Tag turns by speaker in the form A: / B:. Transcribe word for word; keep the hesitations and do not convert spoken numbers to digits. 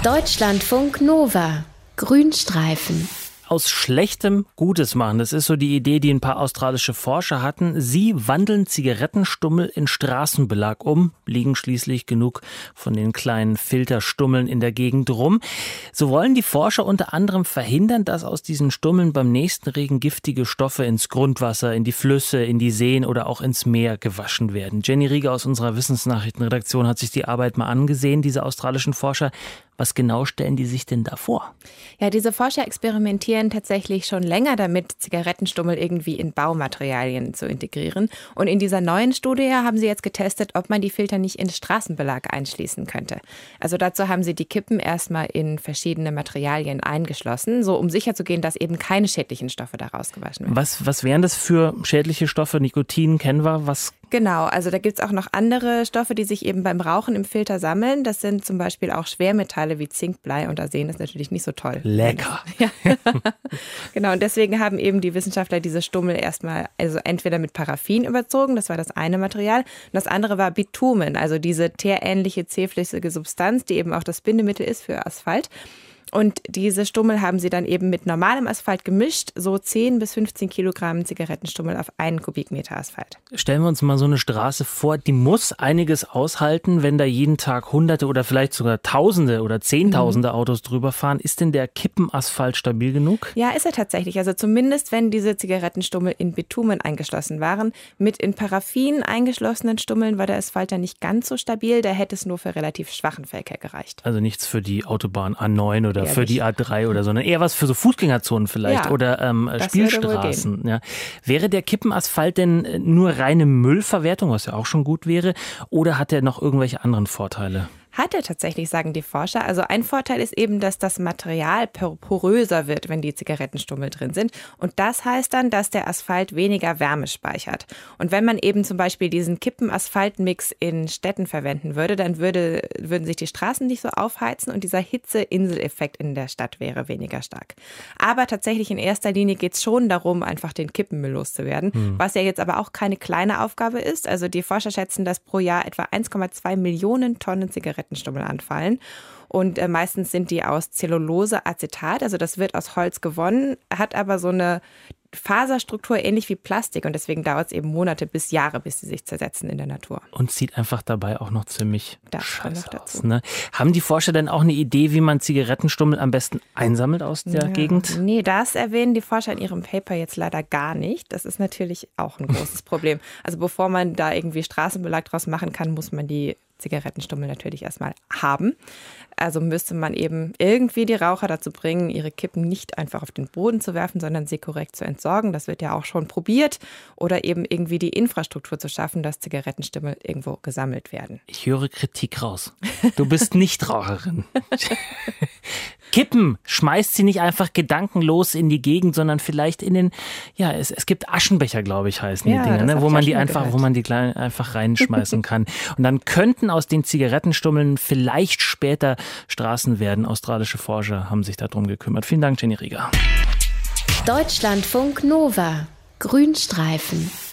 A: Deutschlandfunk Nova. Grünstreifen.
B: Aus Schlechtem Gutes machen. Das ist so die Idee, die ein paar australische Forscher hatten. Sie wandeln Zigarettenstummel in Straßenbelag um, liegen schließlich genug von den kleinen Filterstummeln in der Gegend rum. So wollen die Forscher unter anderem verhindern, dass aus diesen Stummeln beim nächsten Regen giftige Stoffe ins Grundwasser, in die Flüsse, in die Seen oder auch ins Meer gewaschen werden. Jenny Rieger aus unserer Wissensnachrichtenredaktion hat sich die Arbeit mal angesehen, diese australischen Forscher. Was genau stellen die sich denn da vor?
C: Ja, diese Forscher experimentieren tatsächlich schon länger damit, Zigarettenstummel irgendwie in Baumaterialien zu integrieren. Und in dieser neuen Studie haben sie jetzt getestet, ob man die Filter nicht in Straßenbelag einschließen könnte. Also dazu haben sie die Kippen erstmal in verschiedene Materialien eingeschlossen, so um sicherzugehen, dass eben keine schädlichen Stoffe daraus gewaschen werden.
B: Was, was wären das für schädliche Stoffe? Nikotin kennen wir, was?
C: Genau, also da gibt es auch noch andere Stoffe, die sich eben beim Rauchen im Filter sammeln. Das sind zum Beispiel auch Schwermetalle wie Zink, Blei und Arsen. Das ist natürlich nicht so toll.
B: Lecker.
C: Ja. Genau, und deswegen haben eben die Wissenschaftler diese Stummel erstmal also entweder mit Paraffin überzogen, das war das eine Material, und das andere war Bitumen, also diese teerähnliche zähflüssige Substanz, die eben auch das Bindemittel ist für Asphalt. Und diese Stummel haben sie dann eben mit normalem Asphalt gemischt, so zehn bis fünfzehn Kilogramm Zigarettenstummel auf einen Kubikmeter Asphalt.
B: Stellen wir uns mal so eine Straße vor, die muss einiges aushalten, wenn da jeden Tag Hunderte oder vielleicht sogar Tausende oder Zehntausende mhm. Autos drüber fahren. Ist denn der Kippenasphalt stabil genug?
C: Ja, ist er tatsächlich. Also zumindest, wenn diese Zigarettenstummel in Bitumen eingeschlossen waren. Mit in Paraffin eingeschlossenen Stummeln war der Asphalt dann nicht ganz so stabil. Da hätte es nur für relativ schwachen Verkehr gereicht.
B: Also nichts für die Autobahn A neun oder
C: Ehrlich?
B: für die A drei oder so, sondern eher was für so Fußgängerzonen vielleicht
C: Ja,
B: oder ähm, Spielstraßen. Ja. Wäre der Kippenasphalt denn nur reine Müllverwertung, was ja auch schon gut wäre, oder hat er noch irgendwelche anderen Vorteile?
C: Hat er tatsächlich, sagen die Forscher. Also ein Vorteil ist eben, dass das Material poröser wird, wenn die Zigarettenstummel drin sind. Und das heißt dann, dass der Asphalt weniger Wärme speichert. Und wenn man eben zum Beispiel diesen Kippen-Asphalt-Mix in Städten verwenden würde, dann würde, würden sich die Straßen nicht so aufheizen und dieser Hitze-Insel-Effekt in der Stadt wäre weniger stark. Aber tatsächlich in erster Linie geht es schon darum, einfach den Kippenmüll loszuwerden, hm. was ja jetzt aber auch keine kleine Aufgabe ist. Also die Forscher schätzen, dass pro Jahr etwa eins Komma zwei Millionen Tonnen Zigarettenstummel anfallen. Und äh, meistens sind die aus Zellulose-Acetat, also das wird aus Holz gewonnen, hat aber so eine Faserstruktur ähnlich wie Plastik und deswegen dauert es eben Monate bis Jahre, bis sie sich zersetzen in der Natur.
B: Und sieht einfach dabei auch noch ziemlich
C: das
B: scheiße
C: noch dazu.
B: aus. Ne? Haben die Forscher denn auch eine Idee, wie man Zigarettenstummel am besten einsammelt aus der
C: ja,
B: Gegend?
C: Nee, das erwähnen die Forscher in ihrem Paper jetzt leider gar nicht. Das ist natürlich auch ein großes Problem. Also bevor man da irgendwie Straßenbelag draus machen kann, muss man die Zigarettenstummel natürlich erstmal haben. Also müsste man eben irgendwie die Raucher dazu bringen, ihre Kippen nicht einfach auf den Boden zu werfen, sondern sie korrekt zu entsorgen. Das wird ja auch schon probiert. Oder eben irgendwie die Infrastruktur zu schaffen, dass Zigarettenstummel irgendwo gesammelt werden.
B: Ich höre Kritik raus. Du bist Nichtraucherin. Kippen schmeißt sie nicht einfach gedankenlos in die Gegend, sondern vielleicht in den, ja, es, es gibt Aschenbecher, glaube ich, heißen
C: ja,
B: die Dinger, ne, wo man die einfach,
C: gehört.
B: wo man die kleinen einfach reinschmeißen kann. Und dann könnten aus den Zigarettenstummeln vielleicht später Straßen werden. Australische Forscher haben sich darum gekümmert. Vielen Dank, Jenny Rieger.
A: Deutschlandfunk Nova. Grünstreifen.